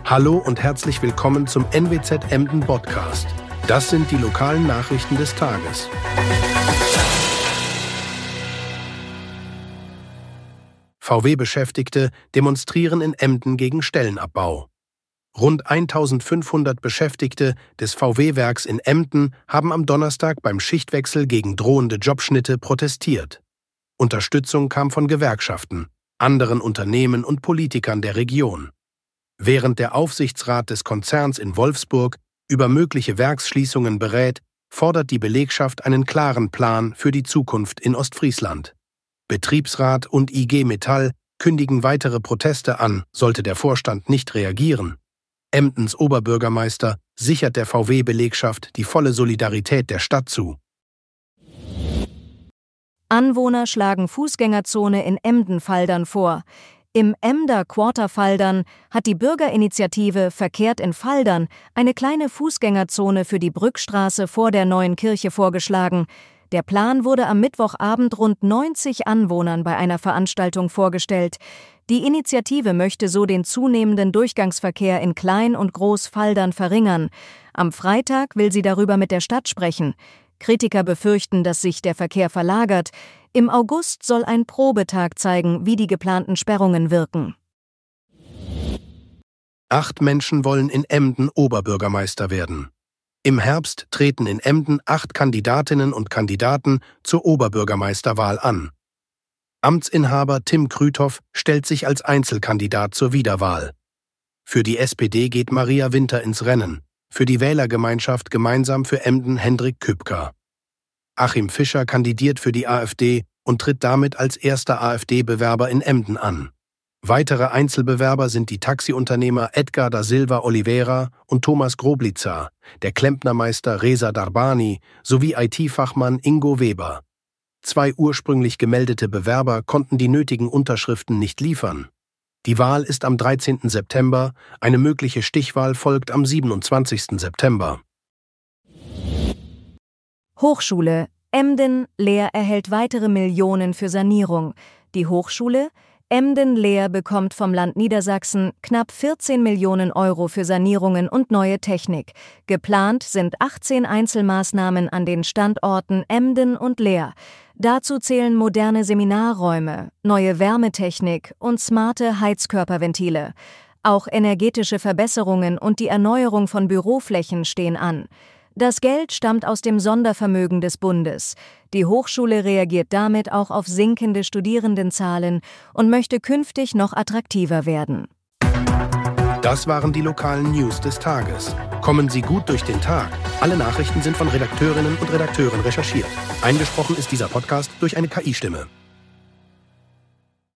Hallo und herzlich willkommen zum NWZ Emden Podcast. Das sind die lokalen Nachrichten des Tages. VW-Beschäftigte demonstrieren in Emden gegen Stellenabbau. Rund 1500 Beschäftigte des VW-Werks in Emden haben am Donnerstag beim Schichtwechsel gegen drohende Jobschnitte protestiert. Unterstützung kam von Gewerkschaften, anderen Unternehmen und Politikern der Region. Während der Aufsichtsrat des Konzerns in Wolfsburg über mögliche Werksschließungen berät, fordert die Belegschaft einen klaren Plan für die Zukunft in Ostfriesland. Betriebsrat und IG Metall kündigen weitere Proteste an, sollte der Vorstand nicht reagieren. Emdens Oberbürgermeister sichert der VW-Belegschaft die volle Solidarität der Stadt zu. Anwohner schlagen Fußgängerzone in Emden-Faldern vor. Im Emder Quarter Faldern hat die Bürgerinitiative Verkehrt in Faldern eine kleine Fußgängerzone für die Brückstraße vor der neuen Kirche vorgeschlagen. Der Plan wurde am Mittwochabend rund 90 Anwohnern bei einer Veranstaltung vorgestellt. Die Initiative möchte so den zunehmenden Durchgangsverkehr in Klein- und Groß-Faldern verringern. Am Freitag will sie darüber mit der Stadt sprechen. Kritiker befürchten, dass sich der Verkehr verlagert. Im August soll ein Probetag zeigen, wie die geplanten Sperrungen wirken. 8 Menschen wollen in Emden Oberbürgermeister werden. Im Herbst treten in Emden 8 Kandidatinnen und Kandidaten zur Oberbürgermeisterwahl an. Amtsinhaber Tim Krüthoff stellt sich als Einzelkandidat zur Wiederwahl. Für die SPD geht Maria Winter ins Rennen, für die Wählergemeinschaft Gemeinsam für Emden Hendrik Kübker. Achim Fischer kandidiert für die AfD und tritt damit als erster AfD-Bewerber in Emden an. Weitere Einzelbewerber sind die Taxiunternehmer Edgar da Silva Oliveira und Thomas Groblitzer, der Klempnermeister Reza Darbani sowie IT-Fachmann Ingo Weber. 2 ursprünglich gemeldete Bewerber konnten die nötigen Unterschriften nicht liefern. Die Wahl ist am 13. September, eine mögliche Stichwahl folgt am 27. September. Hochschule Emden-Leer erhält weitere Millionen für Sanierung. Die Hochschule Emden-Leer bekommt vom Land Niedersachsen knapp 14 Millionen Euro für Sanierungen und neue Technik. Geplant sind 18 Einzelmaßnahmen an den Standorten Emden und Leer. Dazu zählen moderne Seminarräume, neue Wärmetechnik und smarte Heizkörperventile. Auch energetische Verbesserungen und die Erneuerung von Büroflächen stehen an. Das Geld stammt aus dem Sondervermögen des Bundes. Die Hochschule reagiert damit auch auf sinkende Studierendenzahlen und möchte künftig noch attraktiver werden. Das waren die lokalen News des Tages. Kommen Sie gut durch den Tag. Alle Nachrichten sind von Redakteurinnen und Redakteuren recherchiert. Eingesprochen ist dieser Podcast durch eine KI-Stimme.